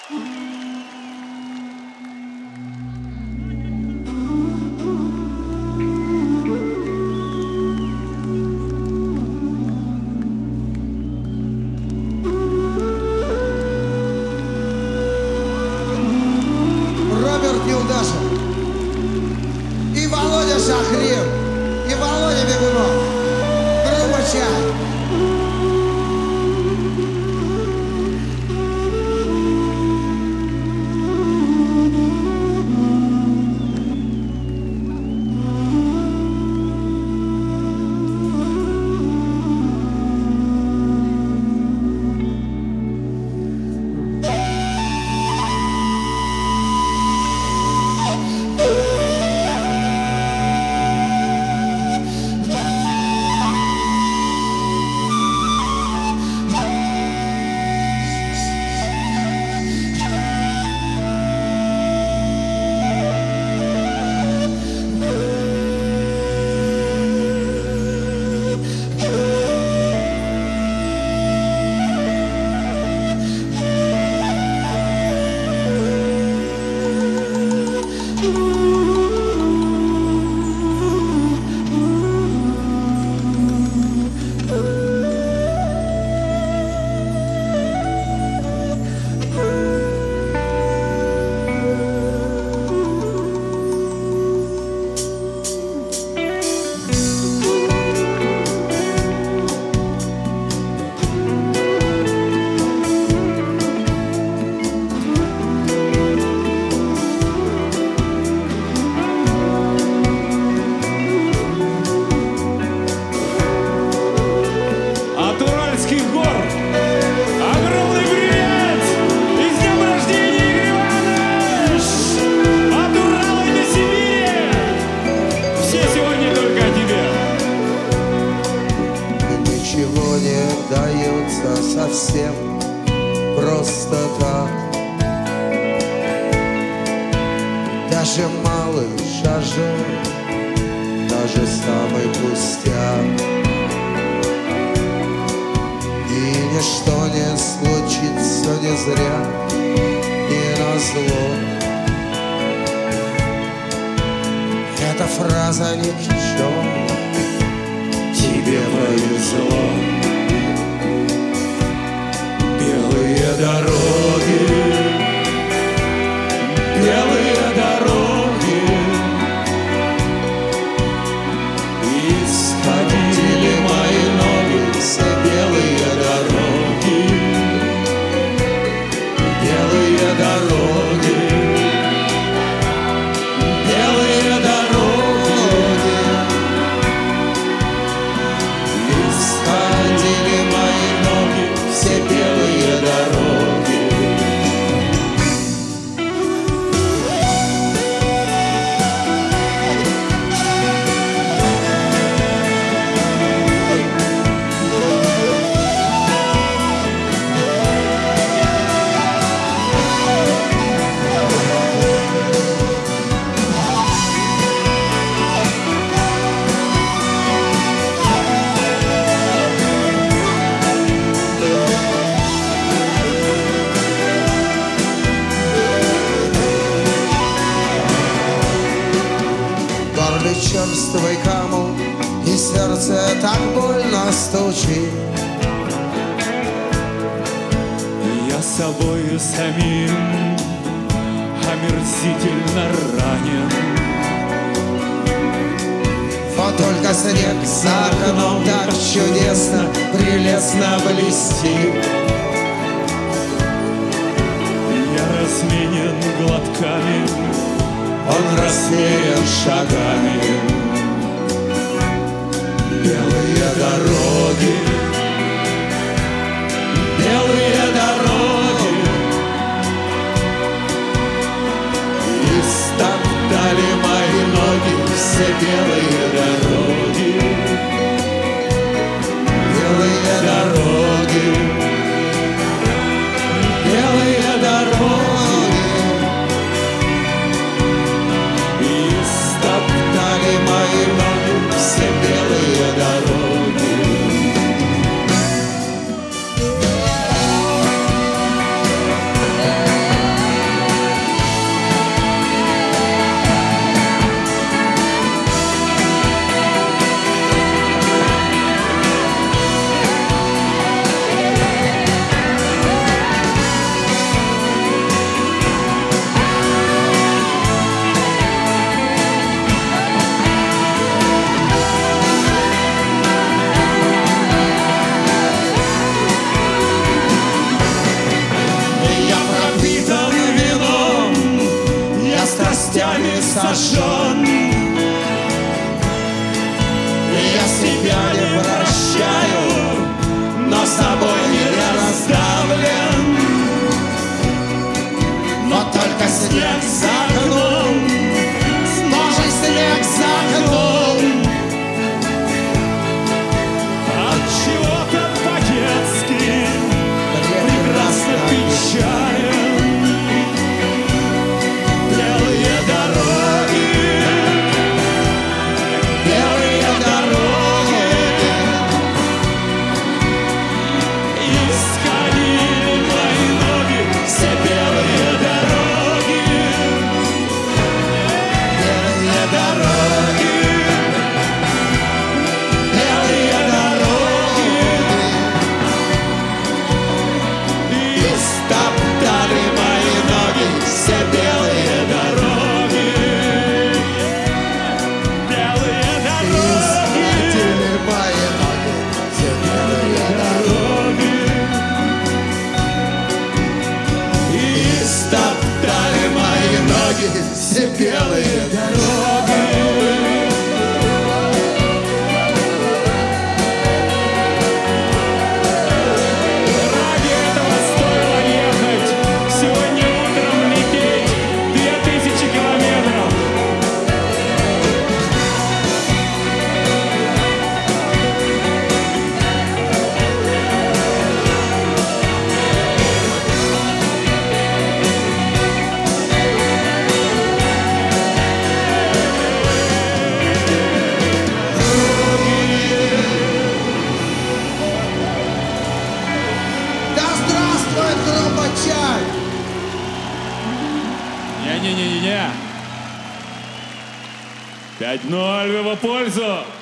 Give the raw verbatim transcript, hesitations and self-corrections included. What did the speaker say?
Роберт Юлдашев, и Володя Шахрин, и Володя Бегунов. Группа «Чай». Совсем просто так. Даже малый шажок, даже самый пустяк, и ничто не случится не зря, не назло. Эта фраза ни к чему, тебе повезло. Белые дороги, белые дороги, исходили мои ноги, все белые дороги, белые дороги, белые дороги, исходили мои ноги, все белые дороги. Черствый каму, и сердце так больно стучит. Я собою самим омерзительно ранен. Вот только снег за окном так чудесно, прелестно блестит. Я разменен глотками, он рассеян шагами. Белые дороги, белые дороги, истоптали мои ноги, все белые дороги, белые дороги, белые дороги, истоптали мои ноги, все белые дороги. поражен. Я себя не прощаю, но с тобой не раздавлен. Но только снег за окном, снова снег за окном. Отчего-то по-детски прекрасно печален. Белые дороги, Белые дороги исходили мои ноги, все белые дороги, Белые дороги, белые дороги и стоптали мои ноги, все белые дороги. белые дороги, Исходили мои ноги, все белые дороги. И стоптали мои ноги, все белые дороги. ради этого стоило ехать, сегодня утром лететь две тысячи километров. Да здравствует Горбачай! Не-не-не-не-не. пять ноль в его пользу.